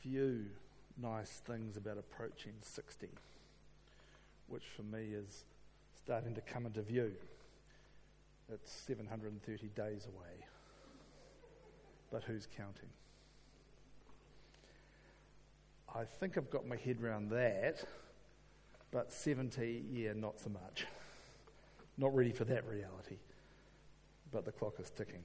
few nice things about approaching 60, which for me is starting to come into view. It's 730 days away, but who's counting? I think I've got my head around that, but 70, not so much. Not ready for that reality, but the clock is ticking.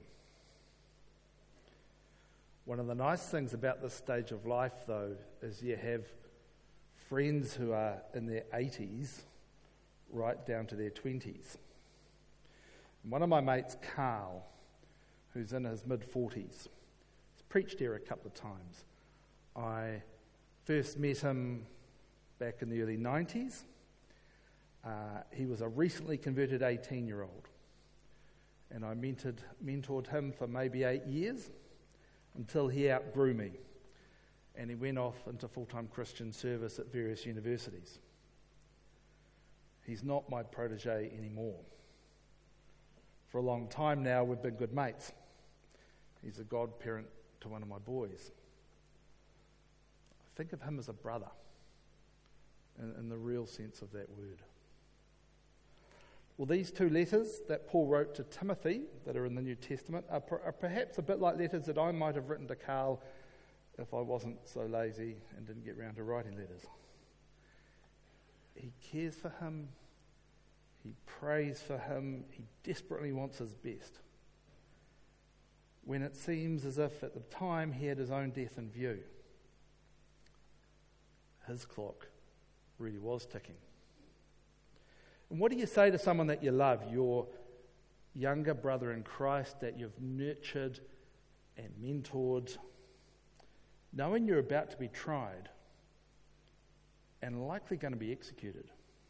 One of the nice things about this stage of life, though, is you have friends who are in their 80s right down to their 20s. And one of my mates, Carl, who's in his mid-40s, has preached here a couple of times. I first met him back in the early 90s. He was a recently converted 18-year-old, and I mentored him for maybe 8 years until he outgrew me, and he went off into full-time Christian service at various universities. He's not my protege anymore. For a long time now, we've been good mates. He's a godparent to one of my boys. I think of him as a brother, in the real sense of that word. Well, these two letters that Paul wrote to Timothy that are in the New Testament are perhaps a bit like letters that I might have written to Carl if I wasn't so lazy and didn't get round to writing letters. He cares for him, he prays for him, he desperately wants his best. When it seems as if at the time he had his own death in view, his clock really was ticking. And what do you say to someone that you love, your younger brother in Christ that you've nurtured and mentored, knowing you're about to be tried and likely going to be executed?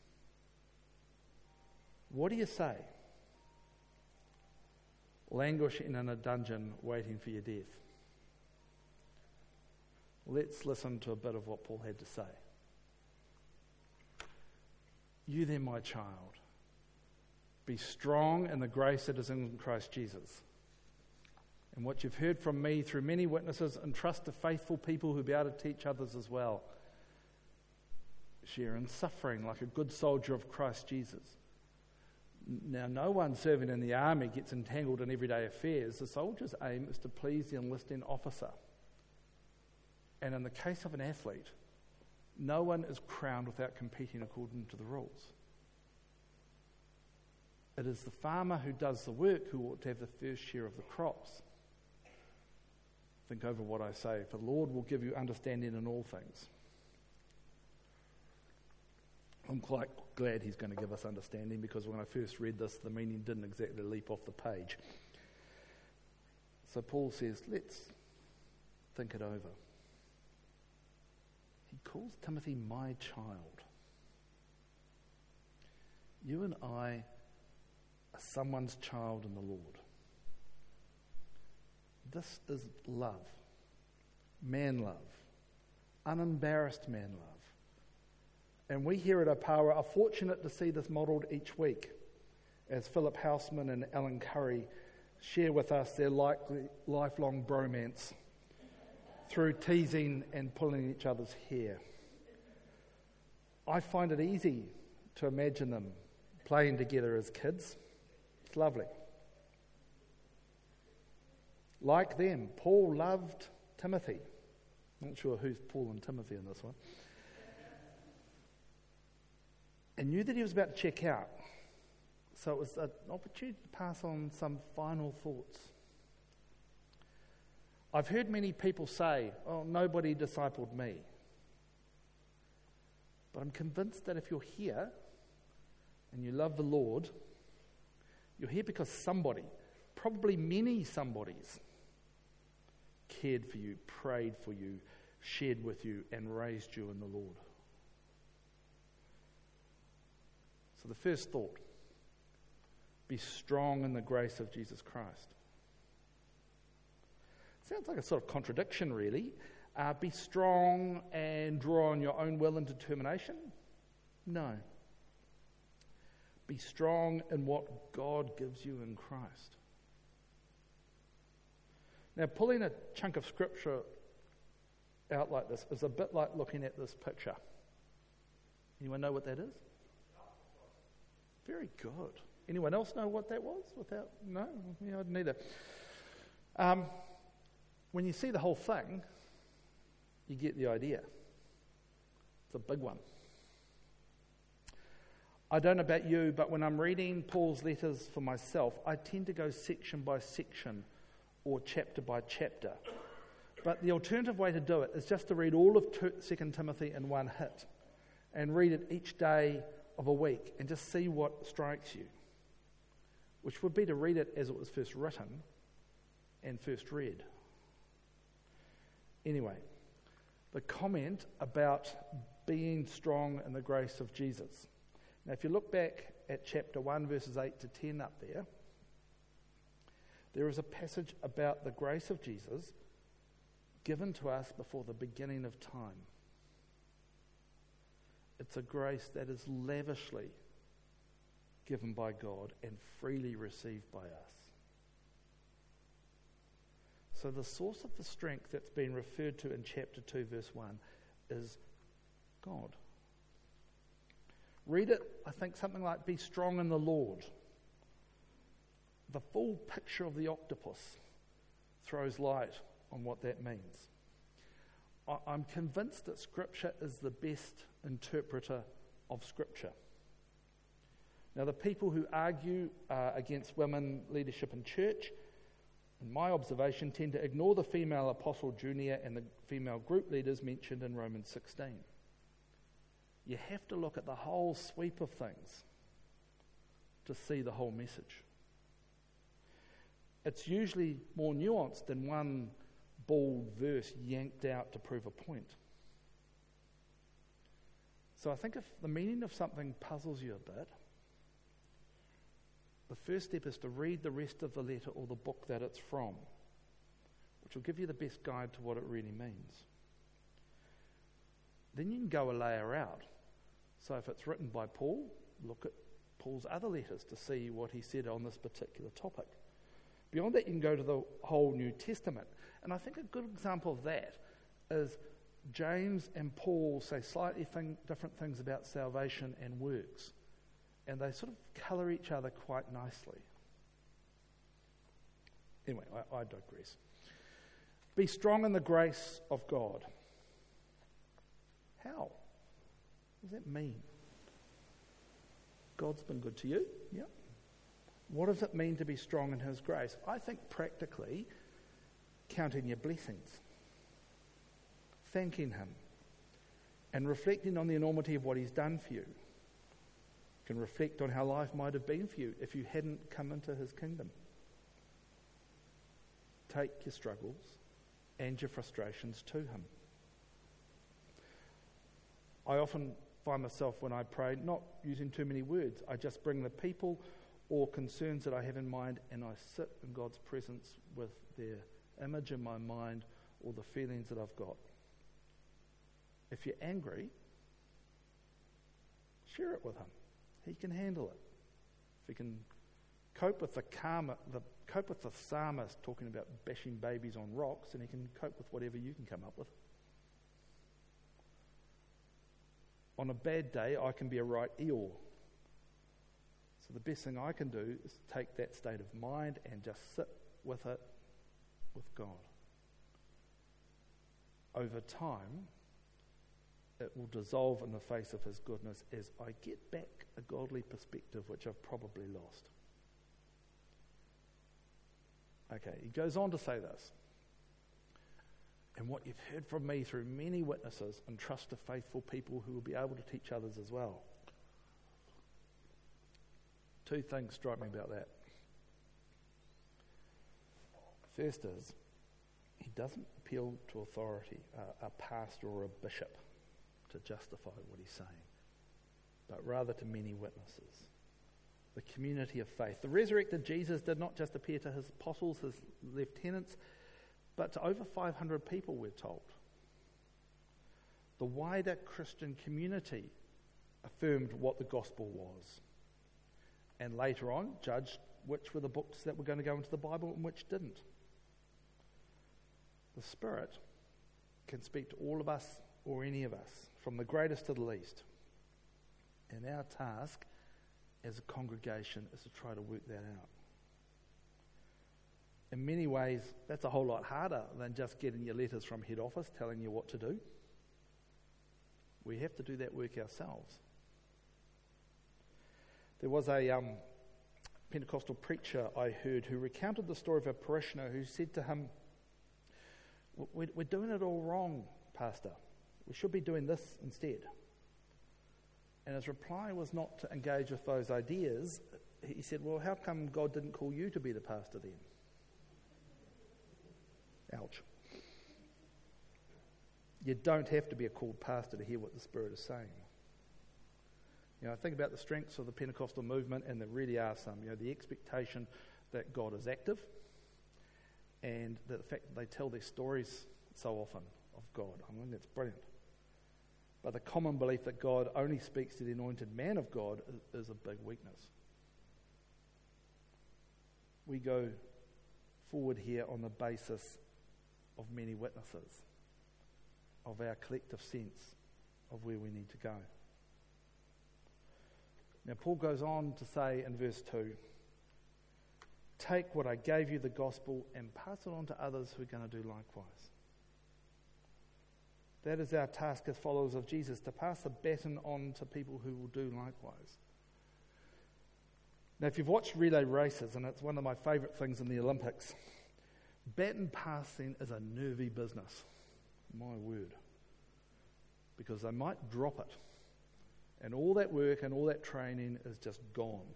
What do you say? Languishing in a dungeon waiting for your death. Let's listen to a bit of what Paul had to say. You then, my child, be strong in the grace that is in Christ Jesus. And what you've heard from me through many witnesses, entrust to faithful people who'll be able to teach others as well. Share in suffering like a good soldier of Christ Jesus. Now, no one serving in the army gets entangled in everyday affairs. The soldier's aim is to please the enlisting officer. And in the case of an athlete, no one is crowned without competing according to the rules. It is the farmer who does the work who ought to have the first share of the crops. Think over what I say, for the Lord will give you understanding in all things. I'm quite glad he's going to give us understanding, because when I first read this, the meaning didn't exactly leap off the page. So Paul says, let's think it over. He calls Timothy my child. You and I are someone's child in the Lord. This is love, man love, unembarrassed man love. And we here at Opawa are fortunate to see this modelled each week as Philip Houseman and Alan Curry share with us their lifelong bromance through teasing and pulling each other's hair. I find it easy to imagine them playing together as kids. It's lovely. Like them, Paul loved Timothy. Not sure who's Paul and Timothy in this one. And knew that he was about to check out. So it was an opportunity to pass on some final thoughts. I've heard many people say, oh, nobody discipled me. But I'm convinced that if you're here and you love the Lord, you're here because somebody, probably many somebodies, cared for you, prayed for you, shared with you, and raised you in the Lord. So the first thought, be strong in the grace of Jesus Christ. Sounds like a sort of contradiction, really. Be strong and draw on your own will and determination? No. Be strong in what God gives you in Christ. Now, pulling a chunk of scripture out like this is a bit like looking at this picture. Anyone know what that is? Very good. Anyone else know what that was? No? Yeah, I didn't either. When you see the whole thing, you get the idea. It's a big one. I don't know about you, but when I'm reading Paul's letters for myself, I tend to go section by section or chapter by chapter. But the alternative way to do it is just to read all of 2 Timothy in one hit and read it each day of a week and just see what strikes you, which would be to read it as it was first written and first read. Anyway, the comment about being strong in the grace of Jesus. Now, if you look back at chapter 1, verses 8 to 10 up there is a passage about the grace of Jesus given to us before the beginning of time. It's a grace that is lavishly given by God and freely received by us. So the source of the strength that's been referred to in chapter 2, verse 1 is God. Read it, I think, something like, be strong in the Lord. The full picture of the octopus throws light on what that means. I'm convinced that Scripture is the best interpreter of Scripture. Now, the people who argue against women leadership in church, in my observation, tend to ignore the female apostle Junia and the female group leaders mentioned in Romans 16. You have to look at the whole sweep of things to see the whole message. It's usually more nuanced than one bald verse yanked out to prove a point. So I think if the meaning of something puzzles you a bit, the first step is to read the rest of the letter or the book that it's from, which will give you the best guide to what it really means. Then you can go a layer out. So if it's written by Paul, look at Paul's other letters to see what he said on this particular topic. Beyond that, you can go to the whole New Testament. And I think a good example of that is James and Paul say slightly different things about salvation and works. And they sort of colour each other quite nicely. Anyway, I digress. Be strong in the grace of God. How? What does that mean? God's been good to you? Yeah. What does it mean to be strong in His grace? I think practically counting your blessings, thanking Him, and reflecting on the enormity of what He's done for you. You can reflect on how life might have been for you if you hadn't come into His kingdom. Take your struggles and your frustrations to Him. I often find myself, when I pray, not using too many words. I just bring the people or concerns that I have in mind, and I sit in God's presence with their image in my mind or the feelings that I've got. If you're angry, share it with Him. He can handle it. If he can cope with the psalmist talking about bashing babies on rocks, and he can cope with whatever you can come up with. On a bad day, I can be a right Eeyore. So the best thing I can do is take that state of mind and just sit with it, with God. Over time, it will dissolve in the face of His goodness as I get back a godly perspective which I've probably lost. Okay, he goes on to say this. And what you've heard from me through many witnesses, and trust to faithful people who will be able to teach others as well. Two things strike me about that. First is, he doesn't appeal to authority, a pastor or a bishop, to justify what he's saying, but rather to many witnesses. The community of faith. The resurrected Jesus did not just appear to His apostles, His lieutenants, but to over 500 people, we're told. The wider Christian community affirmed what the gospel was, and later on judged which were the books that were going to go into the Bible and which didn't. The Spirit can speak to all of us or any of us, from the greatest to the least. And our task as a congregation is to try to work that out. In many ways, that's a whole lot harder than just getting your letters from head office telling you what to do. We have to do that work ourselves. There was a Pentecostal preacher I heard who recounted the story of a parishioner who said to him, "We're doing it all wrong, Pastor. We should be doing this instead." And his reply was not to engage with those ideas. He said, "Well, how come God didn't call you to be the pastor then?" Ouch. You don't have to be a called pastor to hear what the Spirit is saying. Think about the strengths of the Pentecostal movement, and there really are some. The expectation that God is active, and the fact that they tell their stories so often of God. I mean, that's brilliant. But the common belief that God only speaks to the anointed man of God is a big weakness. We go forward here on the basis of many witnesses, of our collective sense of where we need to go. Now, Paul goes on to say in verse 2, "Take what I gave you, the gospel, and pass it on to others who are going to do likewise." That is our task as followers of Jesus, to pass the baton on to people who will do likewise. Now, if you've watched relay races, and it's one of my favourite things in the Olympics, baton passing is a nervy business. My word. Because they might drop it, and all that work and all that training is just gone.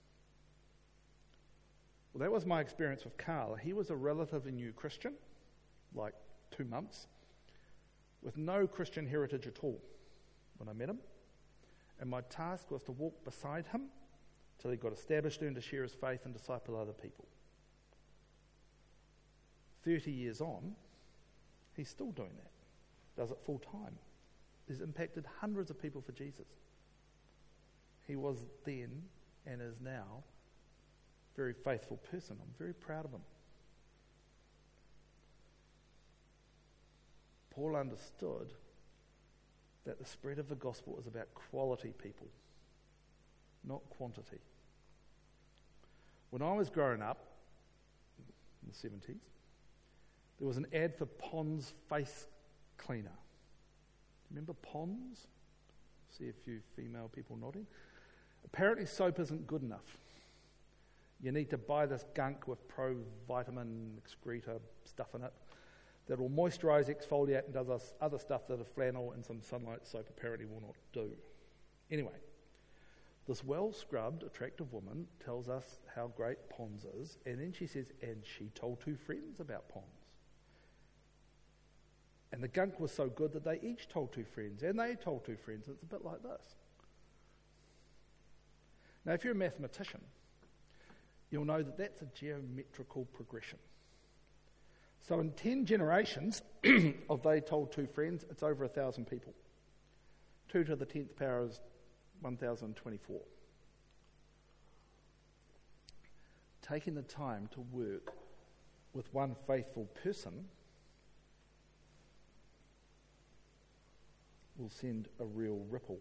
Well, that was my experience with Carl. He was a relatively new Christian, like 2 months, with no Christian heritage at all when I met him. And my task was to walk beside him till he got established, learned to share his faith and disciple other people. 30 years on, he's still doing that. Does it full time. He's impacted hundreds of people for Jesus. He was then and is now a very faithful person. I'm very proud of him. Paul understood that the spread of the gospel is about quality people, not quantity. When I was growing up, in the 70s, there was an ad for Pond's face cleaner. Remember Pond's? See a few female people nodding. Apparently soap isn't good enough. You need to buy this gunk with pro-vitamin excreta stuff in it that will moisturise, exfoliate, and does other stuff that a flannel and some sunlight soap apparently will not do. Anyway, this well-scrubbed, attractive woman tells us how great Pond's is, and then she says, and she told 2 friends about Pond's. And the gunk was so good that they each told 2 friends, and they told 2 friends. It's a bit like this. Now, if you're a mathematician, you'll know that that's a geometrical progression. So in 10 generations of they told 2 friends, it's over 1,000 people. 2 to the 10th power is 1,024. Taking the time to work with one faithful person will send a real ripple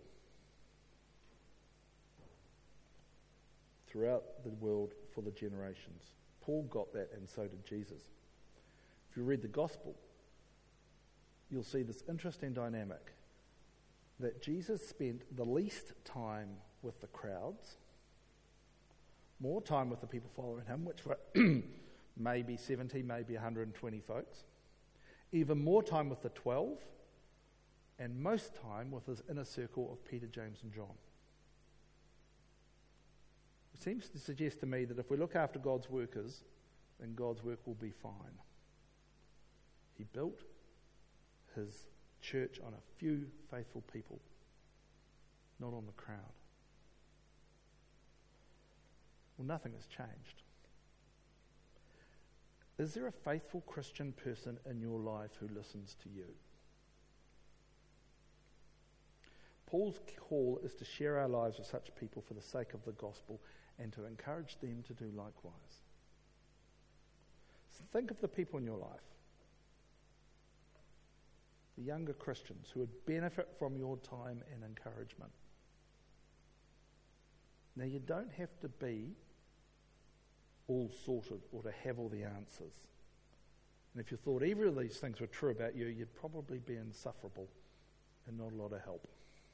throughout the world for the generations. Paul got that, and so did Jesus. If you read the gospel, you'll see this interesting dynamic that Jesus spent the least time with the crowds, more time with the people following him, which were maybe 70, maybe 120 folks, even more time with the 12, and most time with his inner circle of Peter, James and John. It seems to suggest to me that if we look after God's workers, then God's work will be fine. He built his church on a few faithful people, not on the crowd. Well, nothing has changed. Is there a faithful Christian person in your life who listens to you? Paul's call is to share our lives with such people for the sake of the gospel and to encourage them to do likewise. So think of the people in your life. the younger Christians who would benefit from your time and encouragement. Now, you don't have to be all sorted or to have all the answers. And if you thought either of these things were true about you, you'd probably be insufferable and not a lot of help.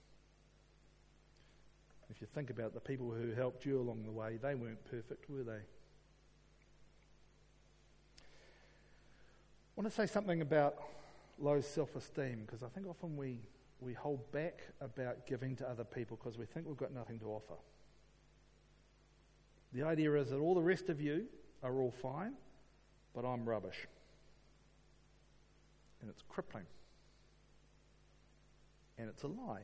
If you think about the people who helped you along the way, they weren't perfect, were they? I want to say something about low self-esteem, because I think often we hold back about giving to other people because we think we've got nothing to offer. The idea is that all the rest of you are all fine, but I'm rubbish. And it's crippling. And it's a lie.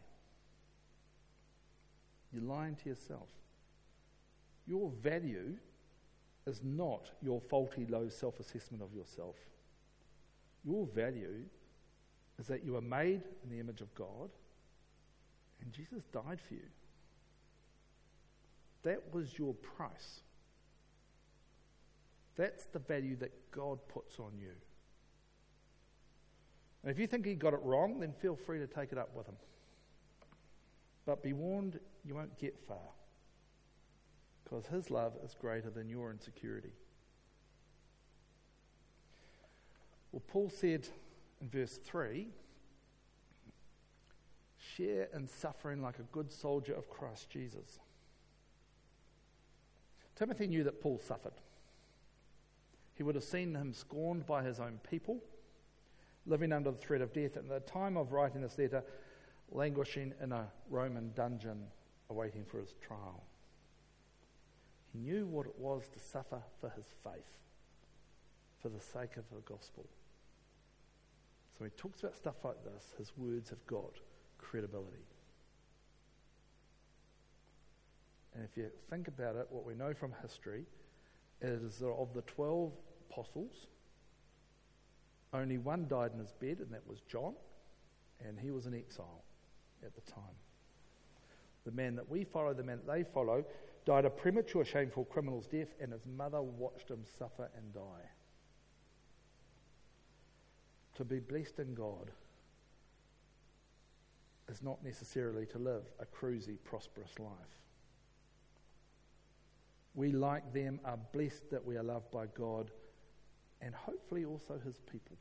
You're lying to yourself. Your value is not your faulty low self-assessment of yourself. Your value is that you are made in the image of God and Jesus died for you. That was your price. That's the value that God puts on you. And if you think he got it wrong, then feel free to take it up with him. But be warned, you won't get far, because his love is greater than your insecurity. Well, Paul said in verse 3, share in suffering like a good soldier of Christ Jesus. Timothy knew that Paul suffered. He would have seen him scorned by his own people, living under the threat of death, and at the time of writing this letter, languishing in a Roman dungeon awaiting for his trial. He knew what it was to suffer for his faith, for the sake of the gospel. So when he talks about stuff like this, his words have got credibility. And if you think about it, what we know from history is that of the 12 apostles, only one died in his bed, and that was John, and he was in exile at the time. The man that we follow, the man that they follow, died a premature, shameful criminal's death, and his mother watched him suffer and die. To be blessed in God is not necessarily to live a cruisy, prosperous life. We, like them, are blessed that we are loved by God and hopefully also his people.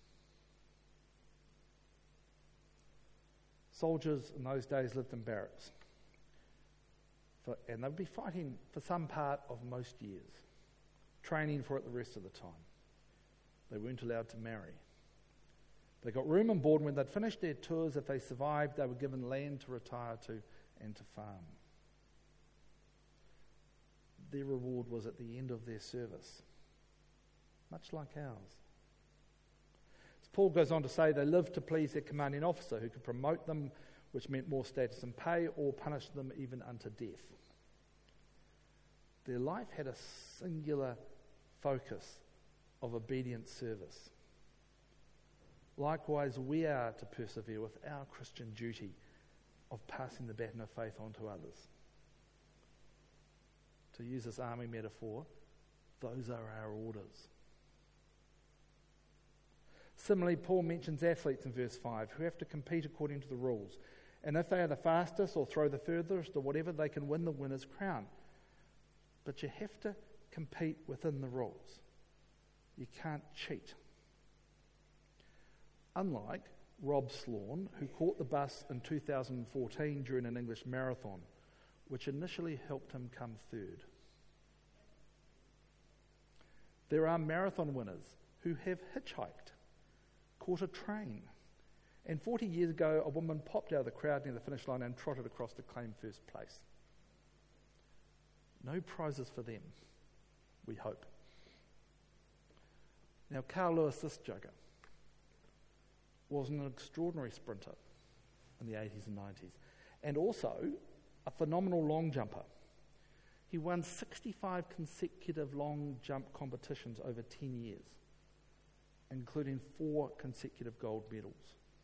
Soldiers in those days lived in barracks, and they'd be fighting for some part of most years, training for it the rest of the time. They weren't allowed to marry. They got room and board. When they'd finished their tours, if they survived, they were given land to retire to and to farm. Their reward was at the end of their service, much like ours. As Paul goes on to say, they lived to please their commanding officer, who could promote them, which meant more status and pay, or punish them even unto death. Their life had a singular focus of obedient service. Likewise, we are to persevere with our Christian duty of passing the baton of faith on to others. To use this army metaphor, those are our orders. Similarly, Paul mentions athletes in verse 5 who have to compete according to the rules. And if they are the fastest or throw the furthest or whatever, they can win the winner's crown. But you have to compete within the rules. You can't cheat. Unlike Rob Sloan, who caught the bus in 2014 during an English marathon, which initially helped him come third. There are marathon winners who have hitchhiked, caught a train, and 40 years ago a woman popped out of the crowd near the finish line and trotted across to claim first place. No prizes for them, we hope. Now, Carl Lewis, this jugger, was an extraordinary sprinter in the 80s and 90s, and also a phenomenal long jumper. He won 65 consecutive long jump competitions over 10 years, including 4 consecutive gold medals.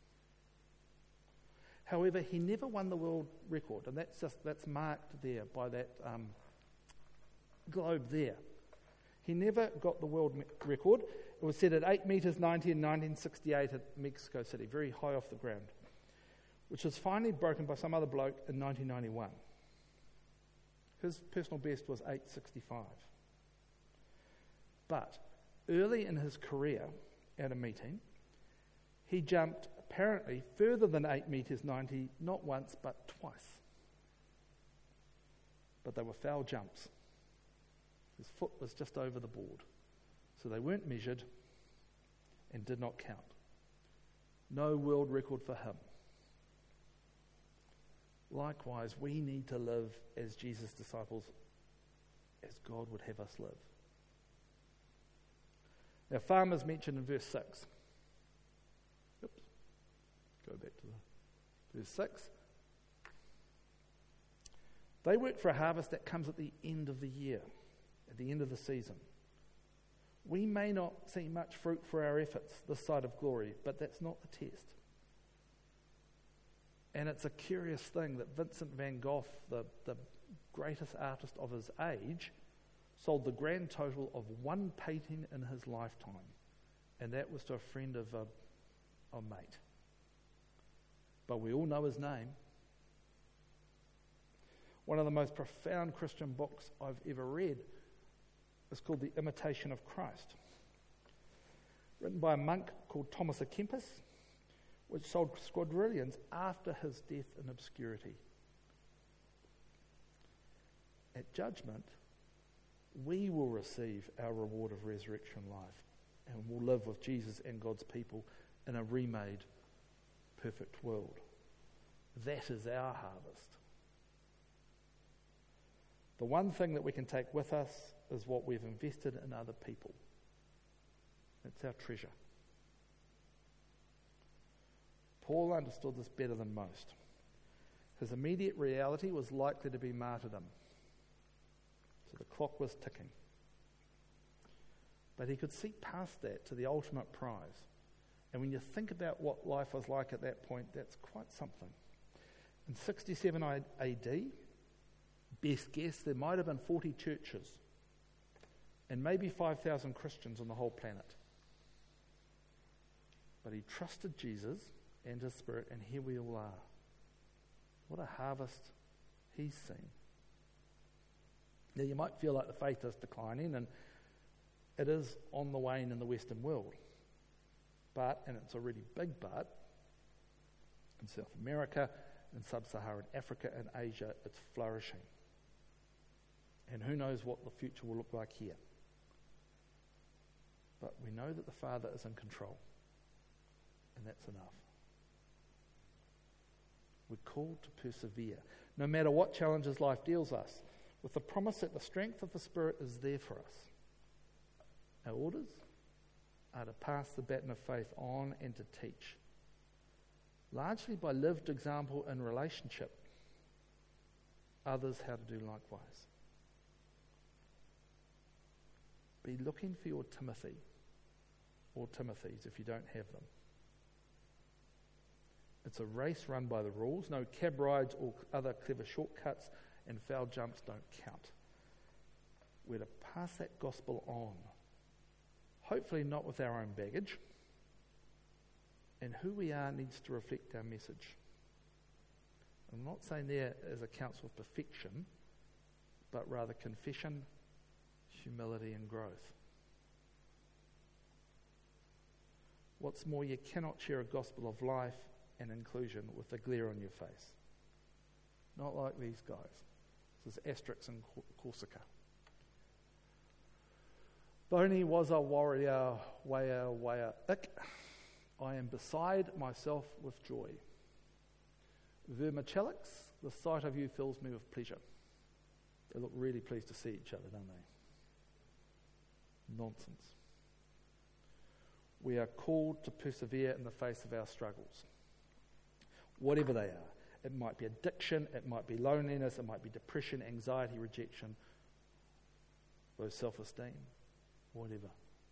However, he never won the world record, and that's marked there by that globe there. He never got the world record, It was set at 8 metres 90 in 1968 at Mexico City, very high off the ground, which was finally broken by some other bloke in 1991. His personal best was 8.65. But early in his career at a meeting, he jumped apparently further than 8 metres 90, not once but twice. But they were foul jumps. His foot was just over the board. So they weren't measured and did not count. No world record for him. Likewise, we need to live as Jesus' disciples, as God would have us live. Now, farmers mentioned in verse 6. Oops. Go back to the verse 6. They work for a harvest that comes at the end of the year, at the end of the season. We may not see much fruit for our efforts this side of glory, but that's not the test. And it's a curious thing that Vincent van Gogh, the greatest artist of his age, sold the grand total of one painting in his lifetime. And that was to a friend of a mate. But we all know his name. One of the most profound Christian books I've ever read is called The Imitation of Christ, written by a monk called Thomas à Kempis, which sold quadrillions after his death in obscurity. At judgment, we will receive our reward of resurrection life and will live with Jesus and God's people in a remade, perfect world. That is our harvest. The one thing that we can take with us is what we've invested in other people. It's our treasure. Paul understood this better than most. His immediate reality was likely to be martyrdom. So the clock was ticking. But he could see past that to the ultimate prize. And when you think about what life was like at that point, that's quite something. In 67 AD, best guess, there might have been 40 churches and maybe 5,000 Christians on the whole planet. But he trusted Jesus and his Spirit, and here we all are. What a harvest he's seen. Now, you might feel like the faith is declining, and it is on the wane in the Western world. But, and it's a really big but, in South America, in Sub-Saharan Africa, and Asia, it's flourishing. And who knows what the future will look like here. But we know that the Father is in control, and that's enough. We're called to persevere, no matter what challenges life deals us, with the promise that the strength of the Spirit is there for us. Our orders are to pass the baton of faith on and to teach, largely by lived example in relationship, others how to do likewise. Be looking for your Timothy or Timothys if you don't have them. It's a race run by the rules. No cab rides or other clever shortcuts, and foul jumps don't count. We're to pass that gospel on, hopefully not with our own baggage, and who we are needs to reflect our message. I'm not saying there is a counsel of perfection, but rather confession, humility and growth. What's more, you cannot share a gospel of life and inclusion with the glare on your face. Not like these guys. This is Asterix in Corsica. Boni was a warrior, waya, ik. I am beside myself with joy. Vermichelix, the sight of you fills me with pleasure. They look really pleased to see each other, don't they? Nonsense. We are called to persevere in the face of our struggles. Whatever they are. It might be addiction, it might be loneliness, it might be depression, anxiety, rejection, low self-esteem, whatever.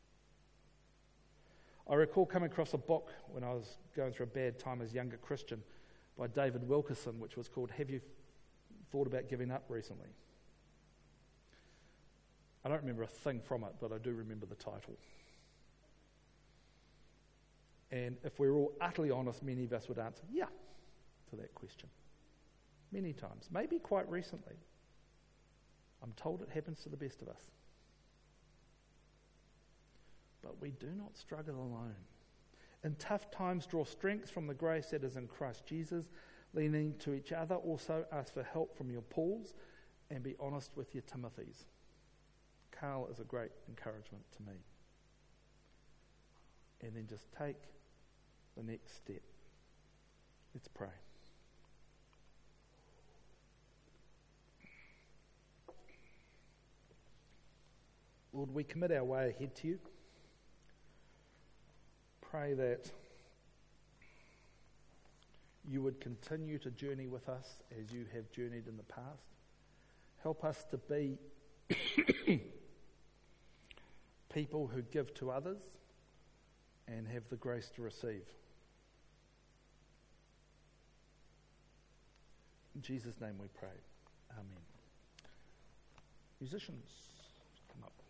I recall coming across a book when I was going through a bad time as a younger Christian by David Wilkerson, which was called Have You Thought About Giving Up Recently? I don't remember a thing from it, but I do remember the title. And if we're all utterly honest, many of us would answer, yeah, to that question. Many times, maybe quite recently. I'm told it happens to the best of us. But we do not struggle alone. In tough times, draw strength from the grace that is in Christ Jesus, leaning to each other. Also, ask for help from your Pauls, and be honest with your Timothys. Carl is a great encouragement to me. And then just take the next step. Let's pray. Lord, we commit our way ahead to you. Pray that you would continue to journey with us as you have journeyed in the past. Help us to be people who give to others and have the grace to receive. In Jesus' name we pray. Amen. Musicians, come up.